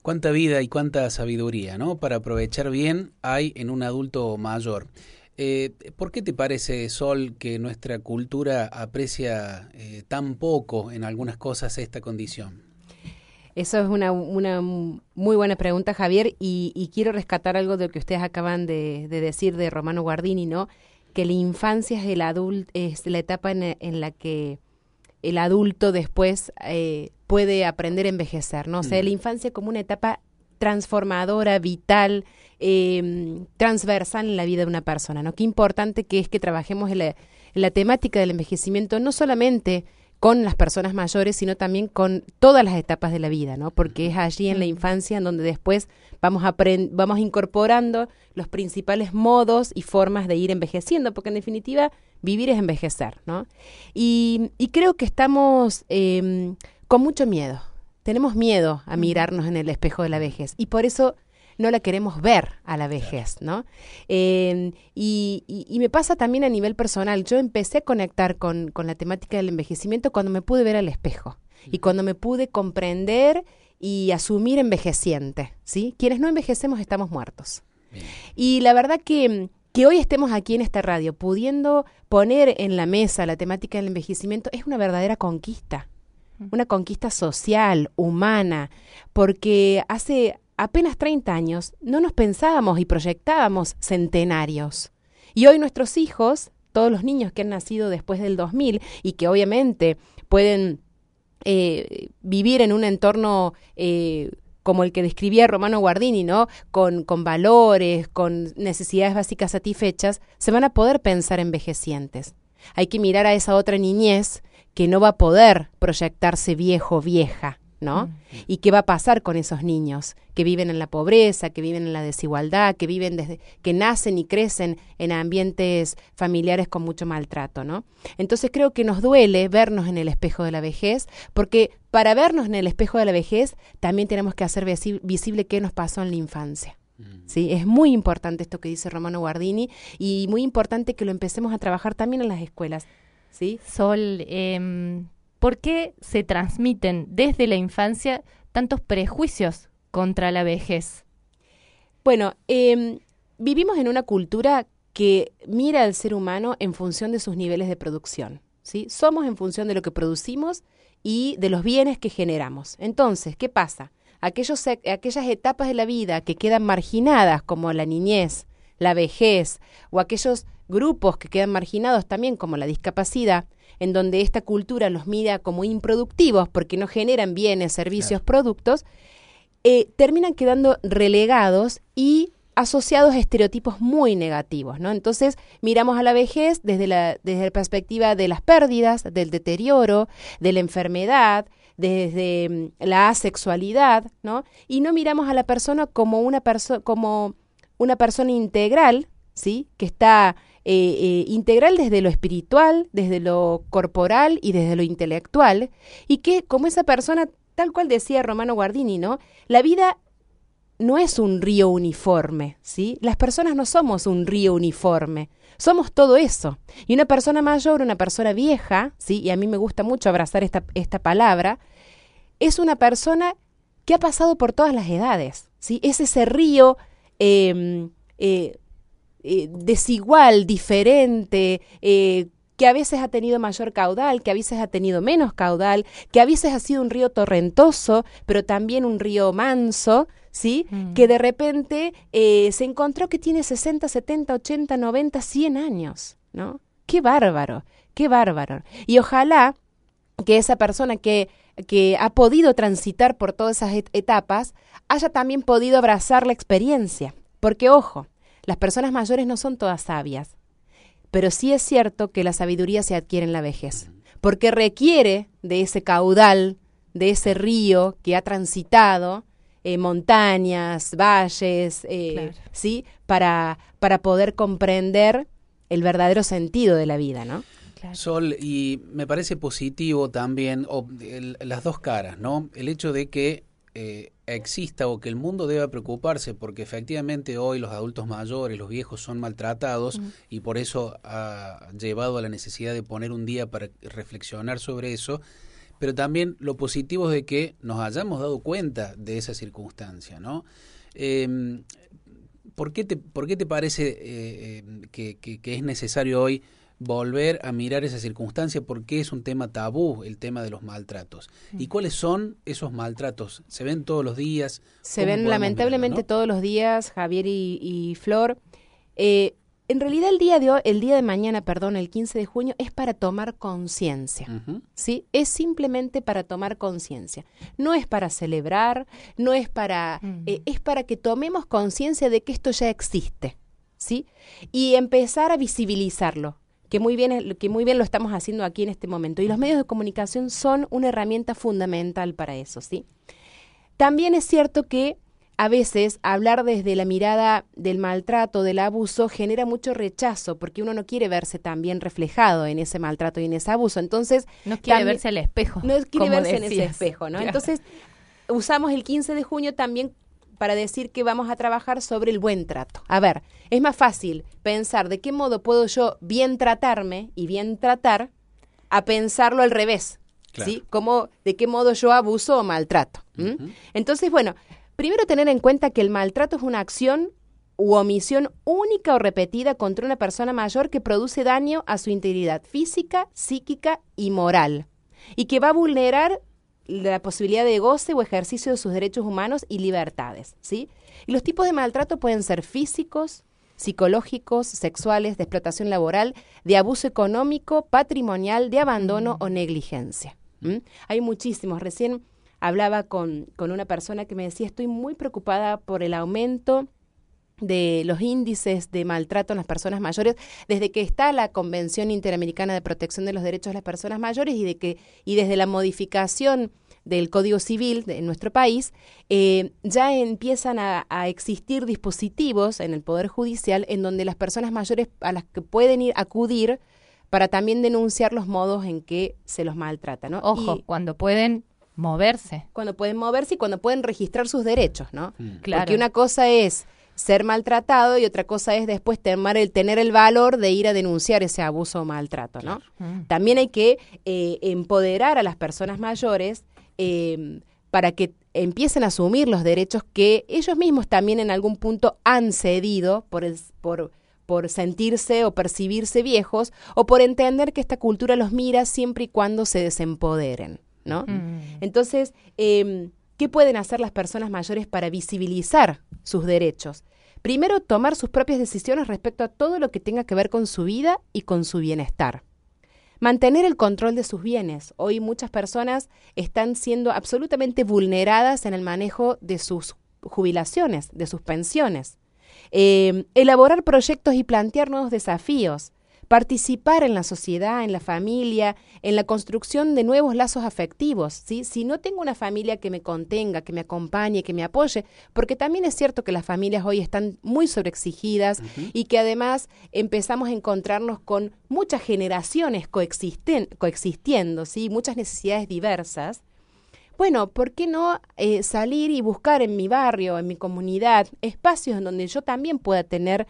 Cuánta vida y cuánta sabiduría, ¿no? Para aprovechar bien hay en un adulto mayor. ¿Por qué te parece, Sol, que nuestra cultura aprecia tan poco en algunas cosas esta condición? Eso es una muy buena pregunta, Javier, y quiero rescatar algo de lo que ustedes acaban de decir de Romano Guardini, ¿no? Que la infancia es es la etapa en la que el adulto después puede aprender a envejecer, ¿no? O sea, la infancia como una etapa transformadora, vital, transversal en la vida de una persona, ¿no? Qué importante que es que trabajemos en la temática del envejecimiento, no solamente con las personas mayores, sino también con todas las etapas de la vida, ¿no? Porque es allí en la infancia en donde después vamos incorporando los principales modos y formas de ir envejeciendo, porque en definitiva vivir es envejecer, ¿no? Y creo que estamos con mucho miedo. Tenemos miedo a mirarnos en el espejo de la vejez y por eso no la queremos ver a la vejez, ¿no? Y me pasa también a nivel personal. Yo empecé a conectar con la temática del envejecimiento cuando me pude ver al espejo y cuando me pude comprender y asumir envejeciente, ¿sí? Quienes no envejecemos estamos muertos. Bien. Y la verdad que hoy estemos aquí en esta radio pudiendo poner en la mesa la temática del envejecimiento es una verdadera conquista. Una conquista social, humana, porque hace apenas 30 años no nos pensábamos y proyectábamos centenarios. Y hoy nuestros hijos, todos los niños que han nacido después del 2000 y que obviamente pueden vivir en un entorno como el que describía Romano Guardini, ¿no? Con valores, con necesidades básicas satisfechas, se van a poder pensar envejecientes. Hay que mirar a esa otra niñez que no va a poder proyectarse viejo o vieja, ¿no? ¿Y qué va a pasar con esos niños que viven en la pobreza, que viven en la desigualdad, que nacen y crecen en ambientes familiares con mucho maltrato, ¿no? Entonces creo que nos duele vernos en el espejo de la vejez, porque para vernos en el espejo de la vejez también tenemos que hacer visible qué nos pasó en la infancia. Sí, es muy importante esto que dice Romano Guardini y muy importante que lo empecemos a trabajar también en las escuelas. ¿Sí? Sol, ¿por qué se transmiten desde la infancia tantos prejuicios contra la vejez? Bueno, vivimos en una cultura que mira al ser humano en función de sus niveles de producción, ¿sí? Somos en función de lo que producimos y de los bienes que generamos. Entonces, ¿qué pasa? Aquellas etapas de la vida que quedan marginadas, como la niñez, la vejez, o aquellos grupos que quedan marginados también, como la discapacidad, en donde esta cultura los mira como improductivos porque no generan bienes, servicios, productos, terminan quedando relegados y asociados a estereotipos muy negativos, ¿no? Entonces, miramos a la vejez desde la perspectiva de las pérdidas, del deterioro, de la enfermedad, desde la asexualidad, ¿no? Y no miramos a la persona como una persona integral, ¿sí? Que está integral desde lo espiritual, desde lo corporal y desde lo intelectual, y que como esa persona, tal cual decía Romano Guardini, ¿no? La vida no es un río uniforme, ¿sí? Las personas no somos un río uniforme, somos todo eso. Y una persona mayor, una persona vieja, ¿sí? Y a mí me gusta mucho abrazar esta palabra, es una persona que ha pasado por todas las edades, ¿sí? Es ese río desigual, diferente, que a veces ha tenido mayor caudal, que a veces ha tenido menos caudal, que a veces ha sido un río torrentoso, pero también un río manso, ¿sí? Que de repente se encontró que tiene 60, 70, 80, 90, 100 años, ¿no? ¡Qué bárbaro! ¡Qué bárbaro! Y ojalá que esa persona que ha podido transitar por todas esas etapas haya también podido abrazar la experiencia. Porque, ojo, las personas mayores no son todas sabias, pero sí es cierto que la sabiduría se adquiere en la vejez, porque requiere de ese caudal, de ese río que ha transitado montañas, valles, Claro. ¿sí? Para poder comprender el verdadero sentido de la vida, ¿no? Claro. Sol, y me parece positivo también las dos caras, ¿no? El hecho de que exista o que el mundo deba preocuparse porque efectivamente hoy los adultos mayores, los viejos son maltratados y por eso ha llevado a la necesidad de poner un día para reflexionar sobre eso, pero también lo positivo es de que nos hayamos dado cuenta de esa circunstancia, ¿no? ¿Por qué te parece que es necesario hoy volver a mirar esa circunstancia? ¿Por qué es un tema tabú el tema de los maltratos? ¿Y cuáles son esos maltratos? ¿Se ven todos los días? Se ven lamentablemente mirarlo, ¿no? Todos los días, Javier y Flor. En realidad el día de mañana, el 15 de junio, es para tomar conciencia, ¿sí? Es simplemente para tomar conciencia. No es para celebrar, no es para... es para que tomemos conciencia de que esto ya existe, ¿sí? Y empezar a visibilizarlo, que muy bien lo estamos haciendo aquí en este momento. Y los medios de comunicación son una herramienta fundamental para eso, ¿sí? También es cierto que a veces hablar desde la mirada del maltrato, del abuso, genera mucho rechazo, porque uno no quiere verse también reflejado en ese maltrato y en ese abuso. Entonces, no quiere verse al espejo. No quiere verse en ese espejo, ¿no? Claro. Entonces, usamos el 15 de junio también para decir que vamos a trabajar sobre el buen trato. A ver, es más fácil pensar de qué modo puedo yo bien tratarme y bien tratar a pensarlo al revés, claro. ¿Sí? De qué modo yo abuso o maltrato. Entonces, bueno, primero tener en cuenta que el maltrato es una acción u omisión única o repetida contra una persona mayor que produce daño a su integridad física, psíquica y moral, y que va a vulnerar la posibilidad de goce o ejercicio de sus derechos humanos y libertades, ¿sí? Y los tipos de maltrato pueden ser físicos, psicológicos, sexuales, de explotación laboral, de abuso económico, patrimonial, de abandono o negligencia. Hay muchísimos. Recién hablaba con una persona que me decía, estoy muy preocupada por el aumento de los índices de maltrato en las personas mayores desde que está la Convención Interamericana de Protección de los Derechos de las Personas Mayores y desde la modificación del Código Civil en nuestro país, ya empiezan a existir dispositivos en el Poder Judicial en donde las personas mayores a las que pueden acudir para también denunciar los modos en que se los maltrata, ¿no? Ojo, cuando pueden moverse. Cuando pueden moverse y cuando pueden registrar sus derechos, ¿no? Claro. Porque una cosa es ser maltratado y otra cosa es después tener el valor de ir a denunciar ese abuso o maltrato, ¿no? Claro. También hay que empoderar a las personas mayores para que empiecen a asumir los derechos que ellos mismos también en algún punto han cedido por sentirse o percibirse viejos o por entender que esta cultura los mira siempre y cuando se desempoderen, ¿no? Entonces, ¿qué pueden hacer las personas mayores para visibilizar sus derechos? Primero, tomar sus propias decisiones respecto a todo lo que tenga que ver con su vida y con su bienestar. Mantener el control de sus bienes. Hoy muchas personas están siendo absolutamente vulneradas en el manejo de sus jubilaciones, de sus pensiones. Elaborar proyectos y plantear nuevos desafíos. Participar en la sociedad, en la familia, en la construcción de nuevos lazos afectivos, ¿sí? Si no tengo una familia que me contenga, que me acompañe, que me apoye, porque también es cierto que las familias hoy están muy sobreexigidas y que además empezamos a encontrarnos con muchas generaciones coexistiendo, ¿sí? Muchas necesidades diversas. Bueno, ¿por qué no salir y buscar en mi barrio, en mi comunidad, espacios en donde yo también pueda tener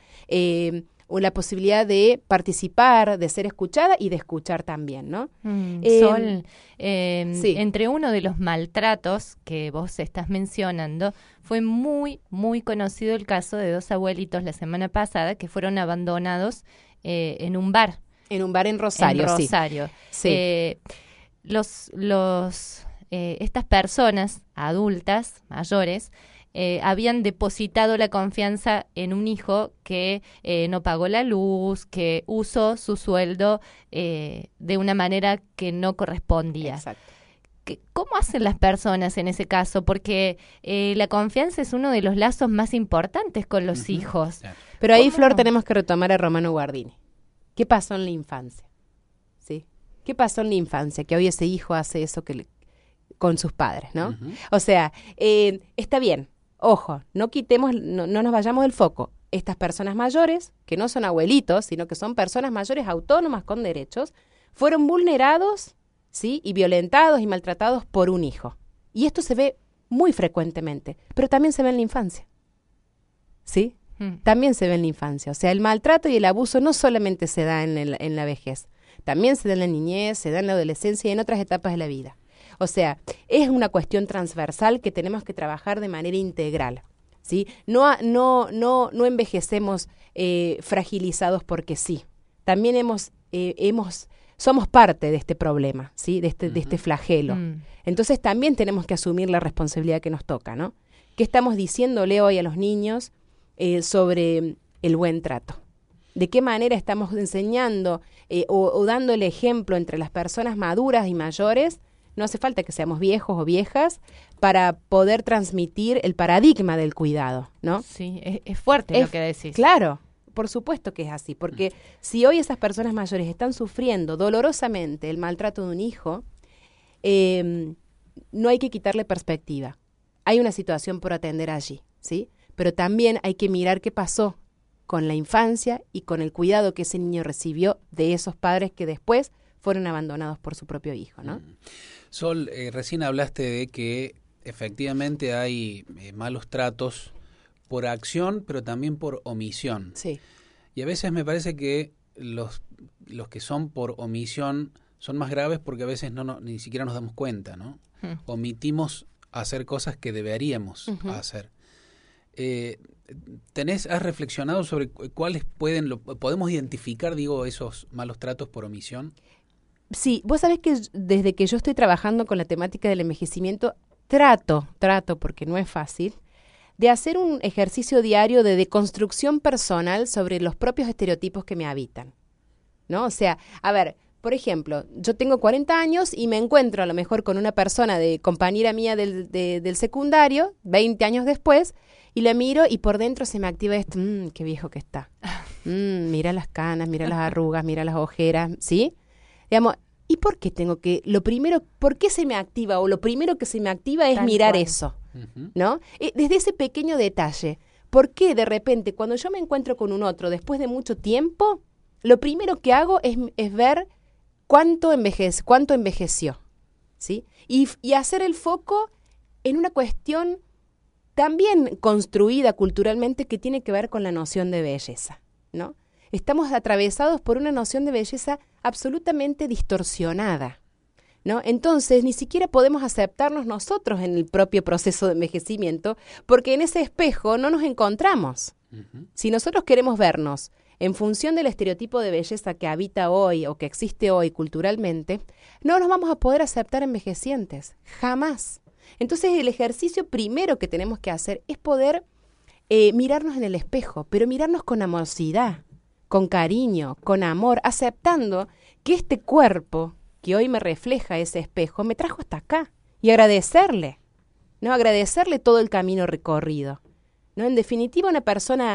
la posibilidad de participar, de ser escuchada y de escuchar también, ¿no? Sol, sí. Entre uno de los maltratos que vos estás mencionando, fue muy, muy conocido el caso de 2 abuelitos la semana pasada que fueron abandonados en un bar. En un bar en Rosario, En Rosario. Sí. Estas personas adultas, mayores, habían depositado la confianza en un hijo que no pagó la luz, que usó su sueldo de una manera que no correspondía. Exacto. ¿Cómo hacen las personas en ese caso? Porque la confianza es uno de los lazos más importantes con los hijos. Claro. Pero ahí, ¿Cómo? Flor, tenemos que retomar a Romano Guardini. ¿Qué pasó en la infancia? ¿Sí? ¿Qué pasó en la infancia? Que hoy ese hijo hace eso con sus padres, ¿no? O sea, está bien. Ojo, no nos vayamos del foco. Estas personas mayores, que no son abuelitos, sino que son personas mayores autónomas con derechos, fueron vulnerados, ¿sí? Y violentados y maltratados por un hijo. Y esto se ve muy frecuentemente, pero también se ve en la infancia. ¿Sí? También se ve en la infancia. O sea, el maltrato y el abuso no solamente se da en la vejez, también se da en la niñez, se da en la adolescencia y en otras etapas de la vida. O sea, es una cuestión transversal que tenemos que trabajar de manera integral, ¿sí? No envejecemos fragilizados porque sí. También somos parte de este problema, ¿sí? De este flagelo. Entonces también tenemos que asumir la responsabilidad que nos toca, ¿no? ¿Qué estamos diciéndole hoy a los niños sobre el buen trato? ¿De qué manera estamos enseñando o dando el ejemplo entre las personas maduras y mayores? No hace falta que seamos viejos o viejas para poder transmitir el paradigma del cuidado, ¿no? Sí, es fuerte lo que decís. Claro, por supuesto que es así, porque si hoy esas personas mayores están sufriendo dolorosamente el maltrato de un hijo, no hay que quitarle perspectiva. Hay una situación por atender allí, ¿sí? Pero también hay que mirar qué pasó con la infancia y con el cuidado que ese niño recibió de esos padres que después fueron abandonados por su propio hijo, ¿no? Sol, recién hablaste de que efectivamente hay malos tratos por acción, pero también por omisión. Sí. Y a veces me parece que los que son por omisión son más graves porque a veces ni siquiera nos damos cuenta, ¿no? Omitimos hacer cosas que deberíamos hacer. ¿Has reflexionado sobre cuáles podemos identificar, esos malos tratos por omisión? Sí, vos sabés que desde que yo estoy trabajando con la temática del envejecimiento, trato, porque no es fácil, de hacer un ejercicio diario de deconstrucción personal sobre los propios estereotipos que me habitan, ¿no? O sea, a ver, por ejemplo, yo tengo 40 años y me encuentro a lo mejor con una persona compañera mía del secundario, 20 años después, y la miro y por dentro se me activa esto, qué viejo que está. Mira las canas, mira las arrugas, mira las ojeras, ¿sí? Digamos, ¿y por qué por qué se me activa? O lo primero que se me activa es mirar eso, ¿no? Desde ese pequeño detalle. ¿Por qué de repente cuando yo me encuentro con un otro después de mucho tiempo, lo primero que hago es ver cuánto envejeció, ¿sí? Y hacer el foco en una cuestión también construida culturalmente que tiene que ver con la noción de belleza, ¿no? Estamos atravesados por una noción de belleza absolutamente distorsionada, ¿no? Entonces, ni siquiera podemos aceptarnos nosotros en el propio proceso de envejecimiento, porque en ese espejo no nos encontramos. Si nosotros queremos vernos en función del estereotipo de belleza que habita hoy o que existe hoy culturalmente, no nos vamos a poder aceptar envejecientes, jamás. Entonces, el ejercicio primero que tenemos que hacer es poder mirarnos en el espejo, pero mirarnos con amorosidad, con cariño, con amor, aceptando que este cuerpo que hoy me refleja ese espejo me trajo hasta acá y agradecerle, ¿no? Agradecerle todo el camino recorrido, ¿no? En definitiva, las personas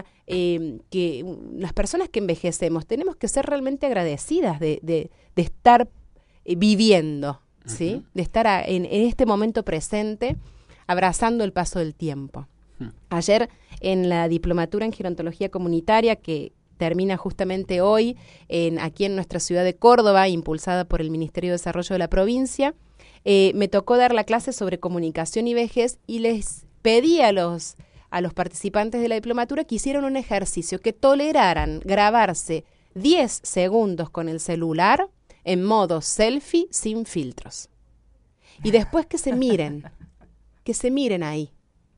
que envejecemos tenemos que ser realmente agradecidas de estar viviendo, ¿sí? De estar en este momento presente, abrazando el paso del tiempo. Ayer, en la diplomatura en gerontología comunitaria, que termina justamente hoy aquí en nuestra ciudad de Córdoba, impulsada por el Ministerio de Desarrollo de la provincia, me tocó dar la clase sobre comunicación y vejez y les pedí a los participantes de la diplomatura que hicieran un ejercicio, que toleraran grabarse 10 segundos con el celular en modo selfie sin filtros. Y después que se miren ahí,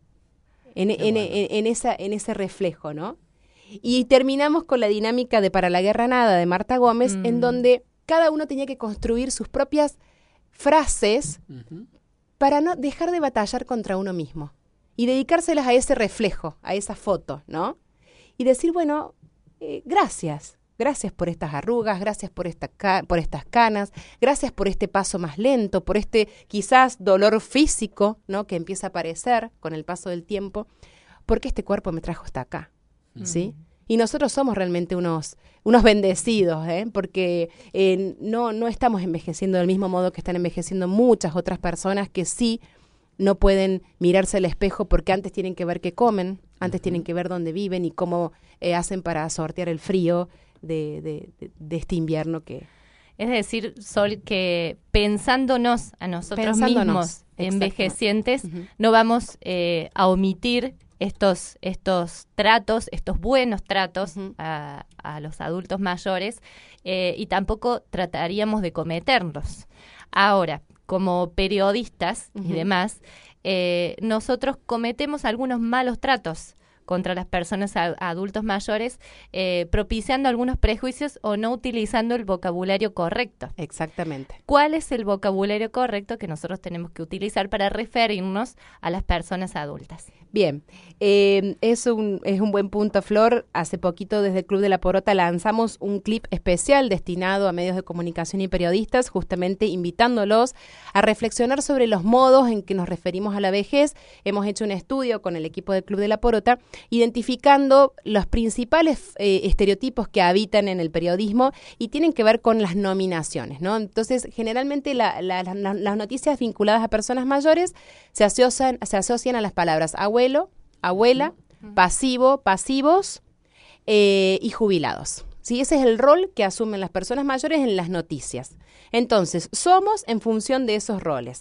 en ese reflejo, ¿no? Y terminamos con la dinámica de Para la Guerra Nada de Marta Gómez, en donde cada uno tenía que construir sus propias frases para no dejar de batallar contra uno mismo y dedicárselas a ese reflejo, a esa foto, ¿no? Y decir, bueno, gracias por estas arrugas, gracias por estas canas, gracias por este paso más lento, por este quizás dolor físico, ¿no? Que empieza a aparecer con el paso del tiempo, porque este cuerpo me trajo hasta acá. ¿Sí? Y nosotros somos realmente unos bendecidos, porque no estamos envejeciendo del mismo modo que están envejeciendo muchas otras personas que sí no pueden mirarse al espejo porque antes tienen que ver qué comen, antes tienen que ver dónde viven y cómo hacen para sortear el frío de este invierno que... Es decir, Sol, que pensándonos a nosotros mismos envejecientes, no vamos a omitir estos tratos, estos buenos tratos a los adultos mayores y tampoco trataríamos de cometerlos. Ahora, como periodistas y Ujú. demás, nosotros cometemos algunos malos tratos contra las personas adultos mayores, propiciando algunos prejuicios o no utilizando el vocabulario correcto. Exactamente. ¿Cuál es el vocabulario correcto que nosotros tenemos que utilizar para referirnos a las personas adultas? Bien, es un buen punto, Flor. Hace poquito desde el Club de la Porota lanzamos un clip especial destinado a medios de comunicación y periodistas, justamente invitándolos a reflexionar sobre los modos en que nos referimos a la vejez. Hemos hecho un estudio con el equipo del Club de la Porota, identificando los principales estereotipos que habitan en el periodismo y tienen que ver con las nominaciones, ¿no? Entonces, generalmente las noticias vinculadas a personas mayores se asocian a las palabras abuelo, abuela, pasivo, pasivos y jubilados. ¿Sí? Ese es el rol que asumen las personas mayores en las noticias. Entonces, somos en función de esos roles.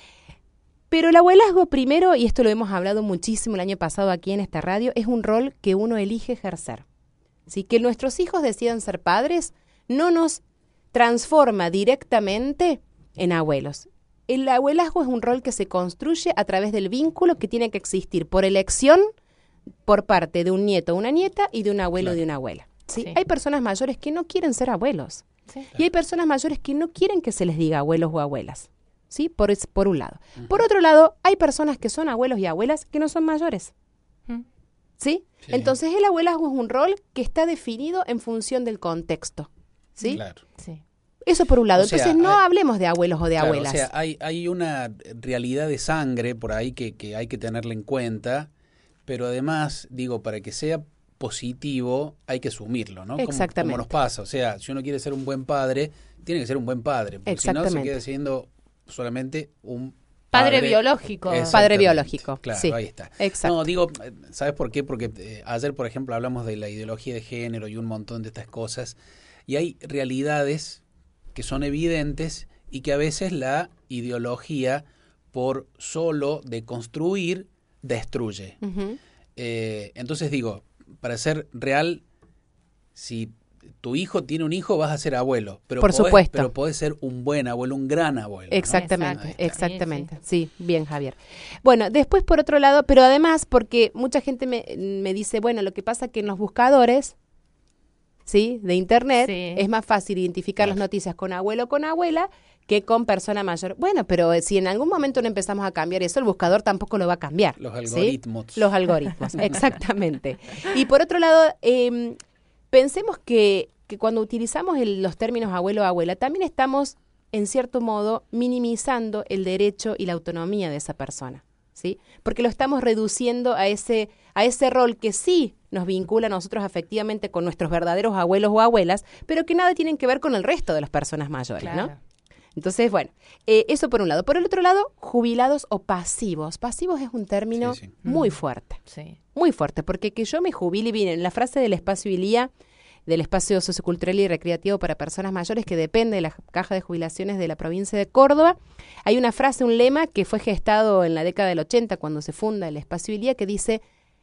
Pero el abuelazgo primero, y esto lo hemos hablado muchísimo el año pasado aquí en esta radio, es un rol que uno elige ejercer. ¿Sí? Que nuestros hijos decidan ser padres no nos transforma directamente en abuelos. El abuelazgo es un rol que se construye a través del vínculo que tiene que existir por elección por parte de un nieto o una nieta y de un abuelo o de una abuela. ¿Sí? Sí. Hay personas mayores que no quieren ser abuelos. Sí. Y hay personas mayores que no quieren que se les diga abuelos o abuelas. ¿Sí? Por un lado. Por otro lado, hay personas que son abuelos y abuelas que no son mayores. ¿Sí? Sí. Entonces el abuelazgo es un rol que está definido en función del contexto. ¿sí? Claro. Sí. Eso por un lado. O sea, Entonces no hay- hablemos de abuelos o de Claro, abuelas. o sea, hay una realidad de sangre por ahí que hay que tenerla en cuenta, pero además, digo, para que sea positivo hay que asumirlo, ¿no? Exactamente. Como nos pasa, o sea, si uno quiere ser un buen padre, tiene que ser un buen padre, porque si no se Exactamente. queda siendo solamente un Padre biológico. Padre Exactamente. biológico, Claro, sí. ahí está. Exacto. No, digo, ¿sabes por qué? Porque ayer, por ejemplo, hablamos de la ideología de género y un montón de estas cosas, y hay realidades que son evidentes y que a veces la ideología, por solo de construir, destruye. Ujú. Entonces digo, para ser real, si tu hijo tiene un hijo, vas a ser abuelo. Pero Por supuesto. Pero podés ser un buen abuelo, un gran abuelo. ¿no? Exactamente, Exacto. exactamente. Sí, bien, Javier. Bueno, después por otro lado, pero además porque mucha gente me dice, bueno, lo que pasa que en los buscadores, ¿sí? De internet, Sí. es más fácil identificar las Claro. noticias con abuelo o con abuela que con persona mayor. Bueno, pero si en algún momento no empezamos a cambiar eso, el buscador tampoco lo va a cambiar. Los ¿sí? algoritmos. Los algoritmos, exactamente. Y por otro lado, pensemos que cuando utilizamos los términos abuelo o abuela, también estamos, en cierto modo, minimizando el derecho y la autonomía de esa persona, ¿sí? Porque lo estamos reduciendo a ese rol que sí nos vincula a nosotros afectivamente con nuestros verdaderos abuelos o abuelas, pero que nada tienen que ver con el resto de las personas mayores, ¿no? Claro. Entonces, bueno, eso por un lado. Por el otro lado, jubilados o pasivos. Pasivos es un término Sí, sí. muy fuerte. Sí. Muy fuerte, porque que yo me jubile, bien, la frase del espacio ILIA, del espacio sociocultural y recreativo para personas mayores, que depende de la caja de jubilaciones de la provincia de Córdoba, hay una frase, un lema que fue gestado en la década del 80 cuando se funda el espacio ILIA, que dice: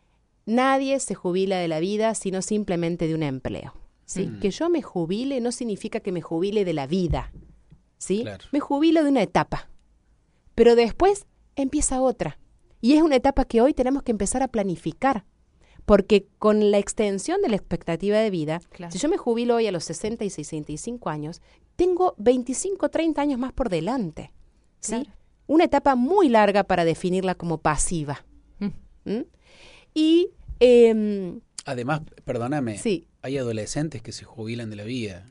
nadie se jubila de la vida sino simplemente de un empleo. ¿Sí? Que yo me jubile no significa que me jubile de la vida, ¿sí? Claro. Me jubilo de una etapa, pero después empieza otra. Y es una etapa que hoy tenemos que empezar a planificar, porque con la extensión de la expectativa de vida, Claro. si yo me jubilo hoy a los 60 y 65 años, tengo 25, 30 años más por delante, ¿sí? Claro. Una etapa muy larga para definirla como pasiva. Mm. ¿Mm? Y, Además, perdóname, sí, hay adolescentes que se jubilan de la vida.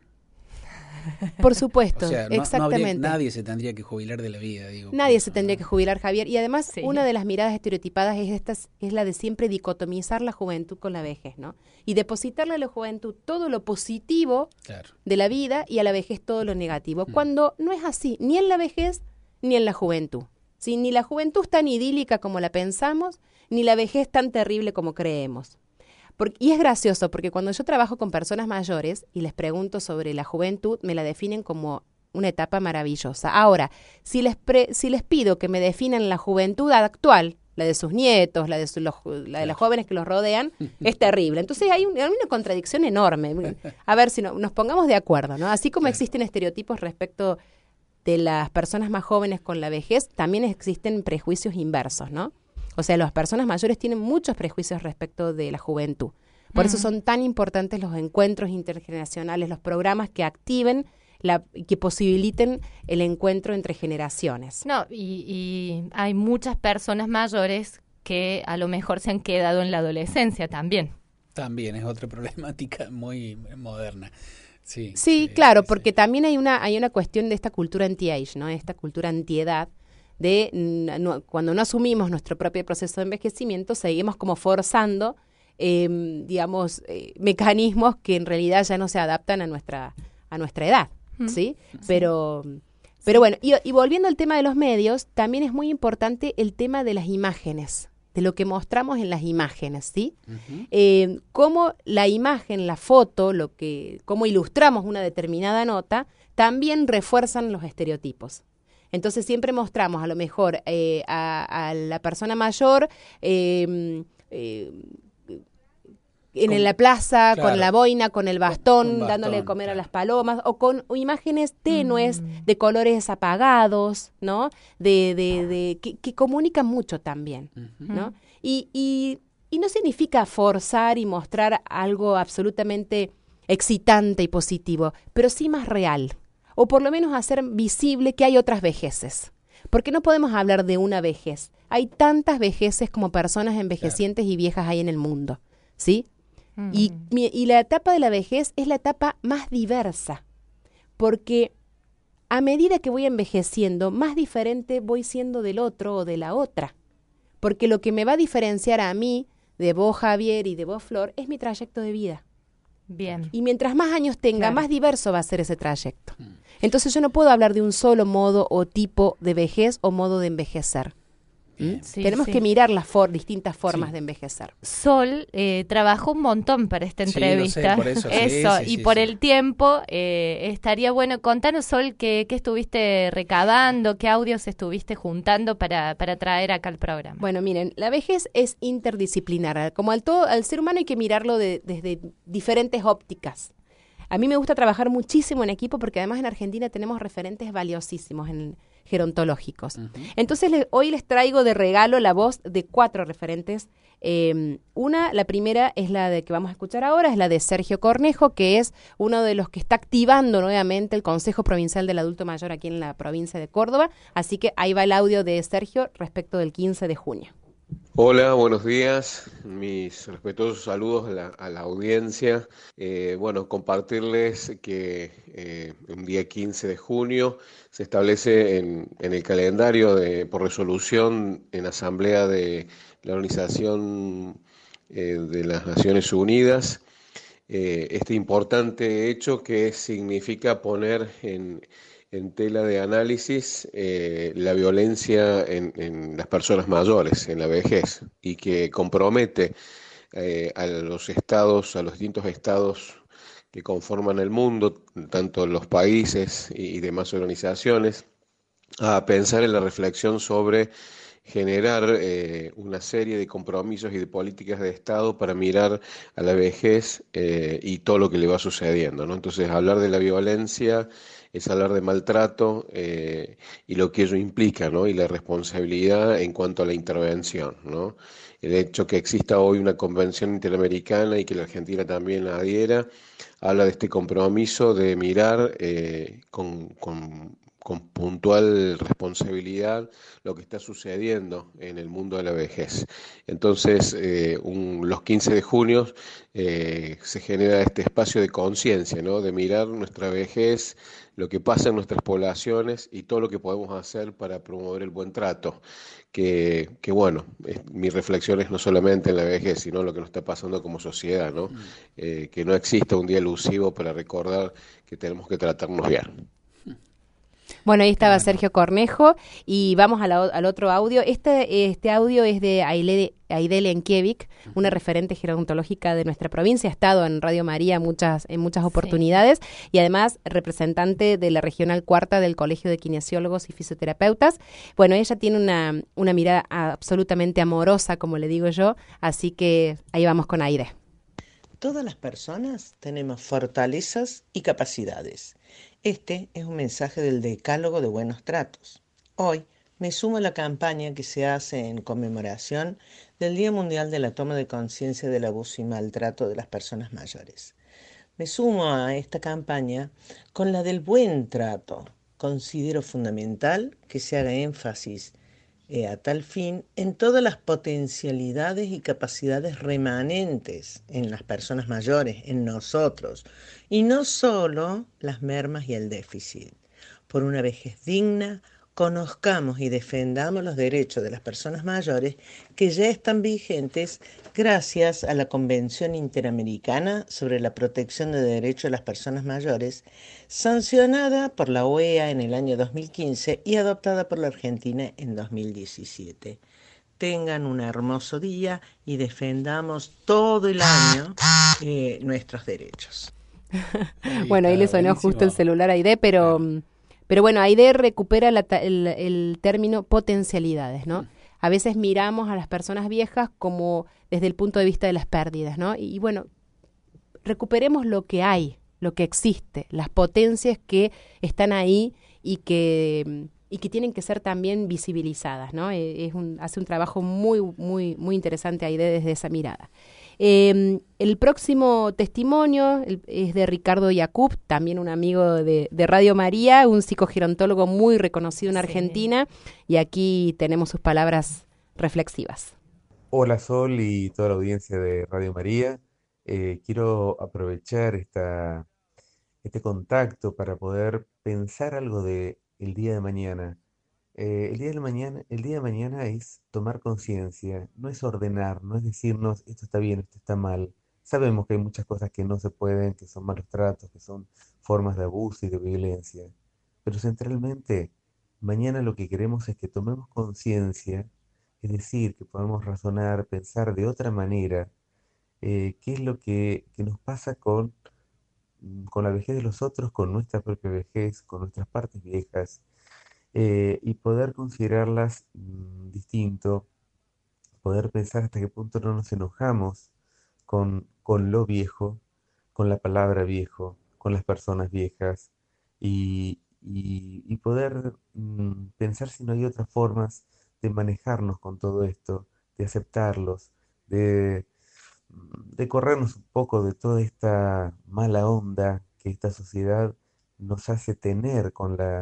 por supuesto, O sea, no exactamente. nadie se tendría que jubilar de la vida, digo. Nadie se tendría que jubilar, Javier. Y además, Sí. una de las miradas estereotipadas es la de siempre dicotomizar la juventud con la vejez, ¿no? Y depositarle a la juventud todo lo positivo Claro. de la vida y a la vejez todo lo negativo, cuando no es así, ni en la vejez ni en la juventud. ¿Sí? Ni la juventud es tan idílica como la pensamos, ni la vejez tan terrible como creemos. Y es gracioso, porque cuando yo trabajo con personas mayores y les pregunto sobre la juventud, me la definen como una etapa maravillosa. Ahora, si les pido que me definan la juventud actual, la de sus nietos, la de los jóvenes que los rodean, es terrible. Entonces hay una contradicción enorme. A ver si nos pongamos de acuerdo, ¿no? Así como Claro. existen estereotipos respecto de las personas más jóvenes con la vejez, también existen prejuicios inversos, ¿no? O sea, las personas mayores tienen muchos prejuicios respecto de la juventud. Por eso son tan importantes los encuentros intergeneracionales, los programas que activen, que posibiliten el encuentro entre generaciones. No, y hay muchas personas mayores que a lo mejor se han quedado en la adolescencia también. También es otra problemática muy moderna. Sí, claro, porque también hay una cuestión de esta cultura anti-age, ¿no? Esta cultura antiedad, cuando no asumimos nuestro propio proceso de envejecimiento, seguimos como forzando, mecanismos que en realidad ya no se adaptan a nuestra edad, ¿sí? Pero bueno, y volviendo al tema de los medios, también es muy importante el tema de las imágenes, de lo que mostramos en las imágenes, ¿sí? Cómo la imagen, la foto, cómo ilustramos una determinada nota, también refuerzan los estereotipos. Entonces siempre mostramos a lo mejor a la persona mayor en la plaza, claro, con la boina, con el bastón, dándole de comer, claro, a las palomas, o con imágenes tenues, de colores apagados, ¿no? Que comunican mucho también, ¿no? Y no significa forzar y mostrar algo absolutamente excitante y positivo, pero sí más real, o por lo menos hacer visible que hay otras vejeces. Porque no podemos hablar de una vejez. Hay tantas vejeces como personas envejecientes, claro, y viejas hay en el mundo, ¿sí? Y la etapa de la vejez es la etapa más diversa, porque a medida que voy envejeciendo, más diferente voy siendo del otro o de la otra, porque lo que me va a diferenciar a mí, de vos, Javier, y de vos, Flor, es mi trayecto de vida. Bien. Y mientras más años tenga, claro, más diverso va a ser ese trayecto. Mm. Entonces yo no puedo hablar de un solo modo o tipo de vejez o modo de envejecer. Sí, tenemos que mirar las distintas formas de envejecer. Sol trabajó un montón para esta entrevista. Lo sé, por eso. Y por el tiempo, estaría bueno, contanos, Sol, qué estuviste recabando, qué audios estuviste juntando para traer acá al programa. Bueno, miren, la vejez es interdisciplinar. Como al ser humano hay que mirarlo desde diferentes ópticas. A mí me gusta trabajar muchísimo en equipo porque además en Argentina tenemos referentes valiosísimos gerontológicos. Entonces hoy les traigo de regalo la voz de 4 referentes. La primera es la de que vamos a escuchar ahora, es la de Sergio Cornejo, que es uno de los que está activando nuevamente el Consejo Provincial del Adulto Mayor aquí en la provincia de Córdoba. Así que ahí va el audio de Sergio respecto del 15 de junio. Hola, buenos días. Mis respetuosos saludos a la audiencia. Compartirles que el día 15 de junio se establece en el calendario por resolución en asamblea de la Organización de las Naciones Unidas este importante hecho que significa poner en tela de análisis la violencia en las personas mayores, en la vejez, y que compromete a los distintos estados que conforman el mundo, tanto los países y demás organizaciones, a pensar en la reflexión sobre generar una serie de compromisos y de políticas de Estado para mirar a la vejez y todo lo que le va sucediendo, ¿no? Entonces, hablar de la violencia es hablar de maltrato y lo que ello implica, ¿no? Y la responsabilidad en cuanto a la intervención, ¿no? El hecho que exista hoy una convención interamericana y que la Argentina también la adhiera, habla de este compromiso de mirar con puntual responsabilidad lo que está sucediendo en el mundo de la vejez. Entonces, los 15 de junio se genera este espacio de conciencia, ¿no? De mirar nuestra vejez, lo que pasa en nuestras poblaciones y todo lo que podemos hacer para promover el buen trato. Mi reflexión es no solamente en la vejez, sino en lo que nos está pasando como sociedad, ¿no? Que no exista un día elusivo para recordar que tenemos que tratarnos bien. Bueno, ahí estaba Sergio Cornejo y vamos al otro audio. Este audio es de Aidele Enkiewicz, una referente gerontológica de nuestra provincia. Ha estado en Radio María en muchas oportunidades y además representante de la Regional Cuarta del Colegio de Kinesiólogos y Fisioterapeutas. Bueno, ella tiene una mirada absolutamente amorosa, como le digo yo, así que ahí vamos con Aide. Todas las personas tenemos fortalezas y capacidades Este es un mensaje del Decálogo de Buenos Tratos. Hoy me sumo a la campaña que se hace en conmemoración del Día Mundial de la Toma de Conciencia del Abuso y Maltrato de las Personas Mayores. Me sumo a esta campaña con la del buen trato. Considero fundamental que se haga énfasis a tal fin en todas las potencialidades y capacidades remanentes en las personas mayores, en nosotros, y no solo las mermas y el déficit. Por una vejez digna, conozcamos y defendamos los derechos de las personas mayores que ya están vigentes gracias a la Convención Interamericana sobre la Protección de Derechos de las Personas Mayores, sancionada por la OEA en el año 2015 y adoptada por la Argentina en 2017. Tengan un hermoso día y defendamos todo el año nuestros derechos. Bueno, ahí le sonó justo el celular a Aide, pero bueno, Aide recupera el término potencialidades, ¿no? A veces miramos a las personas viejas como desde el punto de vista de las pérdidas, ¿no? Y bueno, recuperemos lo que hay, lo que existe, las potencias que están ahí y que tienen que ser también visibilizadas, ¿no? Hace un trabajo muy, muy, muy interesante Aide desde esa mirada. El próximo testimonio es de Ricardo Yacoub, también un amigo de Radio María, un psicogerontólogo muy reconocido en Argentina, y aquí tenemos sus palabras reflexivas. Hola Sol y toda la audiencia de Radio María. Quiero aprovechar este contacto para poder pensar algo de el día de mañana. El día de mañana es tomar conciencia, no es ordenar, no es decirnos esto está bien, esto está mal. Sabemos que hay muchas cosas que no se pueden, que son malos tratos, que son formas de abuso y de violencia. Pero centralmente, mañana lo que queremos es que tomemos conciencia, es decir, que podamos razonar, pensar de otra manera, qué es lo que nos pasa con la vejez de los otros, con nuestra propia vejez, con nuestras partes viejas, y poder considerarlas distinto, poder pensar hasta qué punto no nos enojamos con lo viejo, con la palabra viejo, con las personas viejas, y poder pensar si no hay otras formas de manejarnos con todo esto, de aceptarlos, de corrernos un poco de toda esta mala onda que esta sociedad nos hace tener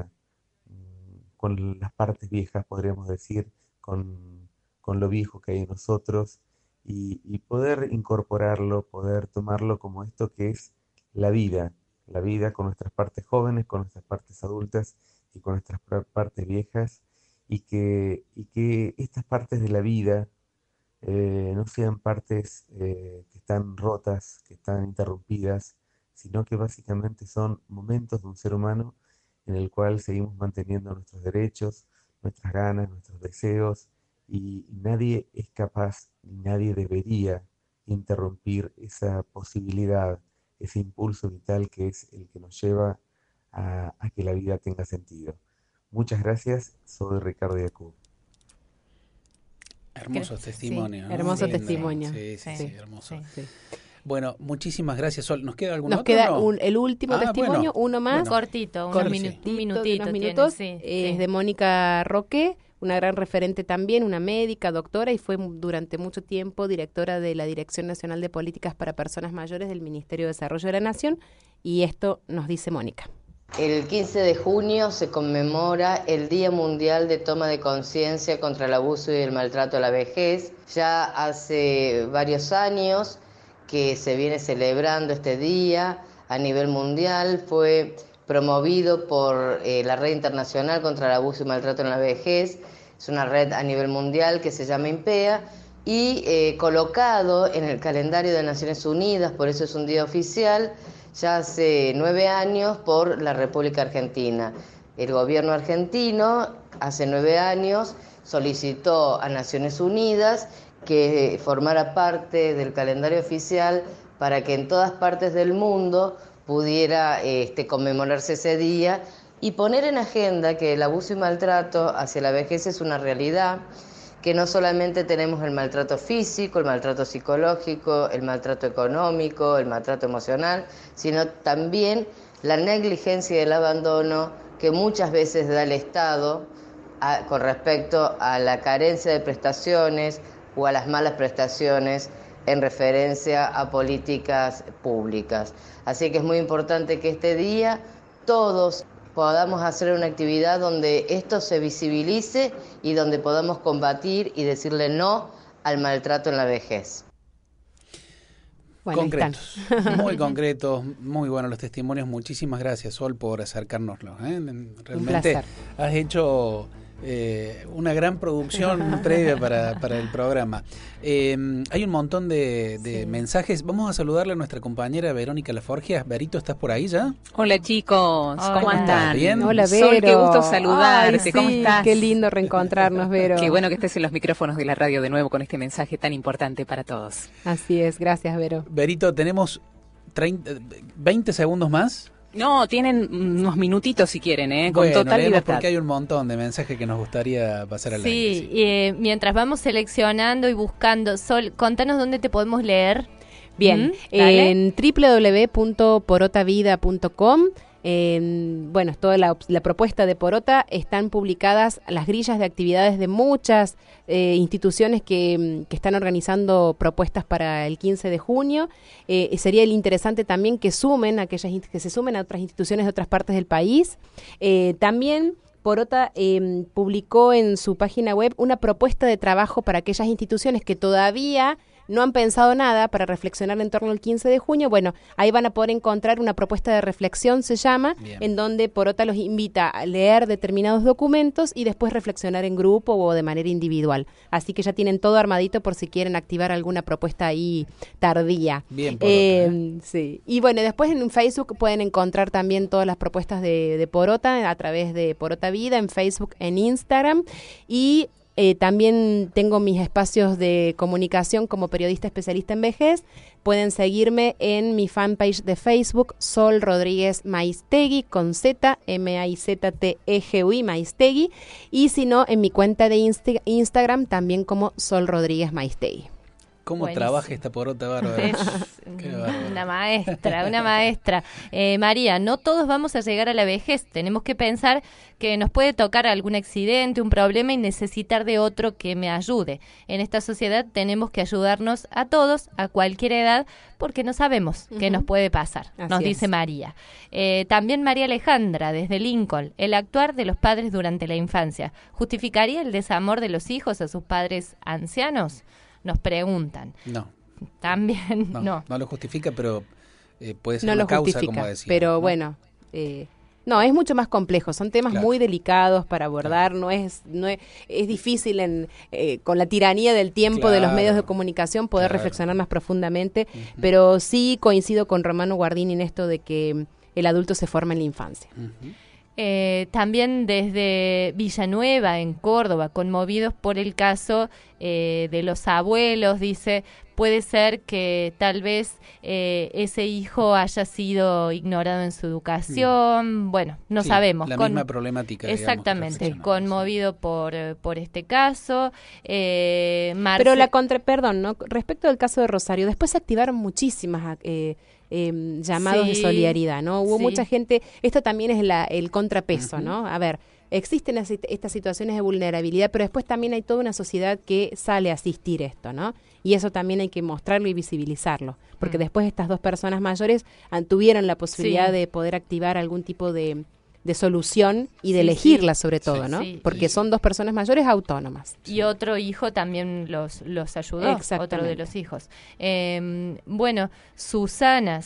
con las partes viejas, podríamos decir, con lo viejo que hay en nosotros, y poder incorporarlo, poder tomarlo como esto que es la vida con nuestras partes jóvenes, con nuestras partes adultas y con nuestras partes viejas, y que estas partes de la vida no sean partes que están rotas, que están interrumpidas, sino que básicamente son momentos de un ser humano en el cual seguimos manteniendo nuestros derechos, nuestras ganas, nuestros deseos, y nadie es capaz, ni nadie debería interrumpir esa posibilidad, ese impulso vital que es el que nos lleva a que la vida tenga sentido. Muchas gracias, soy Ricardo Yacoub. Hermoso testimonio, Sí, ¿no? hermoso Lindo. testimonio. Sí, hermoso. Sí. Bueno, muchísimas gracias, Sol. ¿Nos queda algún Nos otro? queda No. el último testimonio, uno más. Bueno. Cortito, un Cortito, minutito. de unos tiene, minutos. sí, Es sí. de Mónica Roque, una gran referente también, una médica, doctora, y fue durante mucho tiempo directora de la Dirección Nacional de Políticas para Personas Mayores del Ministerio de Desarrollo de la Nación. Y esto nos dice Mónica. El 15 de junio se conmemora el Día Mundial de Toma de Conciencia contra el Abuso y el Maltrato a la Vejez. Ya hace varios años que se viene celebrando este día a nivel mundial. Fue promovido por la Red Internacional contra el Abuso y Maltrato en la Vejez. Es una red a nivel mundial que se llama INPEA y colocado en el calendario de Naciones Unidas, por eso es un día oficial, ya hace 9 años por la República Argentina. El gobierno argentino hace 9 años solicitó a Naciones Unidas que formara parte del calendario oficial para que en todas partes del mundo pudiera conmemorarse ese día y poner en agenda que el abuso y maltrato hacia la vejez es una realidad, que no solamente tenemos el maltrato físico, el maltrato psicológico, el maltrato económico, el maltrato emocional, sino también la negligencia y el abandono que muchas veces da el Estado con respecto a la carencia de prestaciones o a las malas prestaciones en referencia a políticas públicas. Así que es muy importante que este día todos podamos hacer una actividad donde esto se visibilice y donde podamos combatir y decirle no al maltrato en la vejez. Bueno, Concretos, muy concretos, muy buenos los testimonios. Muchísimas gracias, Sol, por acercárnoslos. Realmente Un placer. has hecho una gran producción previa para el programa. Hay un montón de mensajes. Vamos a saludarle a nuestra compañera Verónica Laforgia. Verito, ¿estás por ahí ya? Hola chicos, ¿cómo Hola. andan? ¿Bien? Hola, Vero. Sol, qué gusto saludarte. Ay, ¿Cómo sí, estás? qué lindo reencontrarnos, Vero. Qué bueno que estés en los micrófonos de la radio de nuevo con este mensaje tan importante para todos. Así es, gracias, Vero. Verito, tenemos 20 segundos más. No, tienen unos minutitos si quieren, con Bueno, total leemos libertad. porque hay un montón de mensajes que nos gustaría pasar al aire. Sí, mientras vamos seleccionando y buscando, Sol, contanos dónde te podemos leer. Bien, Dale. en www.porotavida.com, bueno, toda la propuesta de Porota, están publicadas las grillas de actividades de muchas instituciones que están organizando propuestas para el 15 de junio. Sería interesante también que sumen que se sumen a otras instituciones de otras partes del país. También Porota publicó en su página web una propuesta de trabajo para aquellas instituciones que todavía no han pensado nada para reflexionar en torno al 15 de junio. Bueno, ahí van a poder encontrar una propuesta de reflexión, se llama, Bien. en donde Porota los invita a leer determinados documentos y después reflexionar en grupo o de manera individual. Así que ya tienen todo armadito por si quieren activar alguna propuesta ahí tardía. Bien, Porota, Sí. Y bueno, después en Facebook pueden encontrar también todas las propuestas de Porota a través de Porota Vida en Facebook, en Instagram, y también tengo mis espacios de comunicación como periodista especialista en vejez. Pueden seguirme en mi fanpage de Facebook, Sol Rodríguez Maistegui, con Z, M-A-I-Z-T-E-G-U-I, Maistegui. Y si no, en mi cuenta de Instagram también como Sol Rodríguez Maistegui. ¿Cómo Buenísimo. trabaja esta Porota bárbara? Es Qué bárbaro. una maestra. María, no todos vamos a llegar a la vejez. Tenemos que pensar que nos puede tocar algún accidente, un problema y necesitar de otro que me ayude. En esta sociedad tenemos que ayudarnos a todos, a cualquier edad, porque no sabemos qué nos puede pasar, Así nos dice es. María. También María Alejandra, desde Lincoln, el actuar de los padres durante la infancia, ¿justificaría el desamor de los hijos a sus padres ancianos? Nos preguntan. No, También no. lo justifica, pero puede ser No una lo causa, justifica, como decía. pero ¿no? bueno, no, es mucho más complejo, son temas Claro. muy delicados para abordar, es difícil con la tiranía del tiempo de los Claro. medios de comunicación poder Claro. reflexionar más profundamente, pero sí coincido con Romano Guardini en esto de que el adulto se forma en la infancia. Ujú. También desde Villanueva, en Córdoba, conmovidos por el caso de los abuelos, dice, puede ser que tal vez ese hijo haya sido ignorado en su educación, bueno, no Sí, sabemos. La misma problemática. digamos, que Exactamente, reflexionamos. conmovido por este caso. Pero perdón, ¿no? Respecto del caso de Rosario, después se activaron muchísimas llamados de Sí, solidaridad, ¿no? Hubo sí. mucha gente, esto también es el contrapeso, ¿no? A ver, existen estas situaciones de vulnerabilidad, pero después también hay toda una sociedad que sale a asistir esto, ¿no? Y eso también hay que mostrarlo y visibilizarlo, porque después estas dos personas mayores tuvieron la posibilidad Sí. de poder activar algún tipo de solución y de Sí, elegirla sí. sobre todo, Sí, ¿no? sí, Porque y- son dos personas mayores autónomas. Y otro hijo también los ayudó, Exactamente. otro de los hijos. Bueno, Susana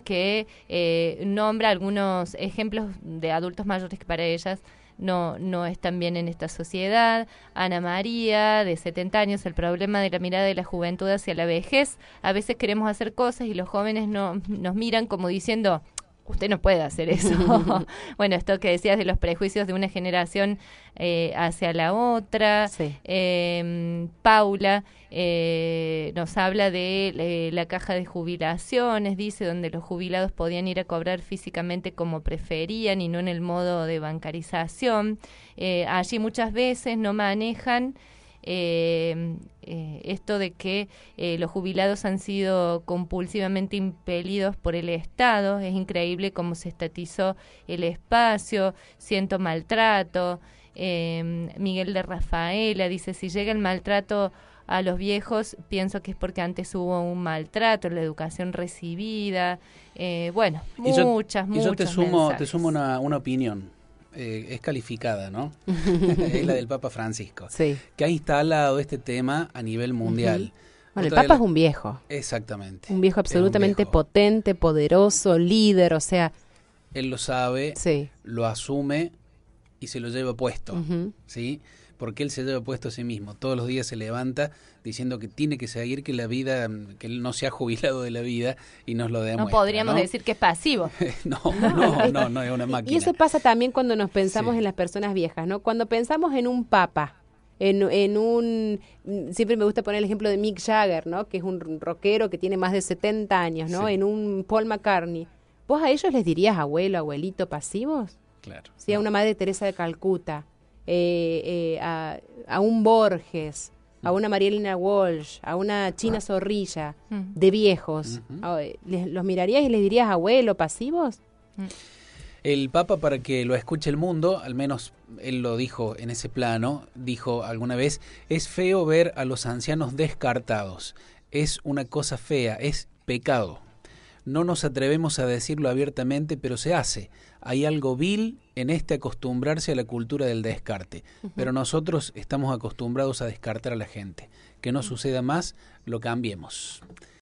que nombra algunos ejemplos de adultos mayores que para ellas no están bien en esta sociedad. Ana María, de 70 años, el problema de la mirada de la juventud hacia la vejez. A veces queremos hacer cosas y los jóvenes nos miran como diciendo... Usted no puede hacer eso. Bueno, esto que decías de los prejuicios de una generación hacia la otra. Sí. Paula nos habla de la caja de jubilaciones, dice, donde los jubilados podían ir a cobrar físicamente como preferían y no en el modo de bancarización. Allí muchas veces no manejan esto de que los jubilados han sido compulsivamente impelidos por el Estado. Es increíble cómo se estatizó el espacio, siento maltrato. Miguel de Rafaela dice, si llega el maltrato a los viejos, pienso que es porque antes hubo un maltrato, la educación recibida, bueno, muchas yo te sumo mensajes. una opinión, es calificada, ¿no? Es la del Papa Francisco, Sí. que ha instalado este tema a nivel mundial. Bueno, el Otra de Papa las- es un viejo. Exactamente. Un viejo Es un absolutamente viejo. potente, poderoso, líder, o sea, Él lo sabe, sí. lo asume y se lo lleva puesto, Ujú. ¿sí? Porque él se lleva puesto a sí mismo. Todos los días se levanta diciendo que tiene que seguir, que la vida, que él no se ha jubilado de la vida y nos lo demuestra. No podríamos ¿no? decir que es pasivo. no, no es una máquina. Y eso pasa también cuando nos pensamos Sí. en las personas viejas, ¿no? Cuando pensamos en un papa, siempre me gusta poner el ejemplo de Mick Jagger, ¿no? Que es un rockero que tiene más de 70 años, ¿no? Sí. En un Paul McCartney. ¿Vos a ellos les dirías abuelo, abuelito, pasivos? Claro. Sí, a no. una Madre Teresa de Calcuta, a un Borges, a una María Elena Walsh, a una China Zorrilla, de viejos. Ujú. ¿Los mirarías y les dirías abuelo, pasivos? El Papa, para que lo escuche el mundo, al menos él lo dijo en ese plano, dijo alguna vez, es feo ver a los ancianos descartados, es una cosa fea, es pecado. No nos atrevemos a decirlo abiertamente, pero se hace. Hay algo vil en este acostumbrarse a la cultura del descarte, pero nosotros estamos acostumbrados a descartar a la gente. Que no suceda más, lo cambiemos.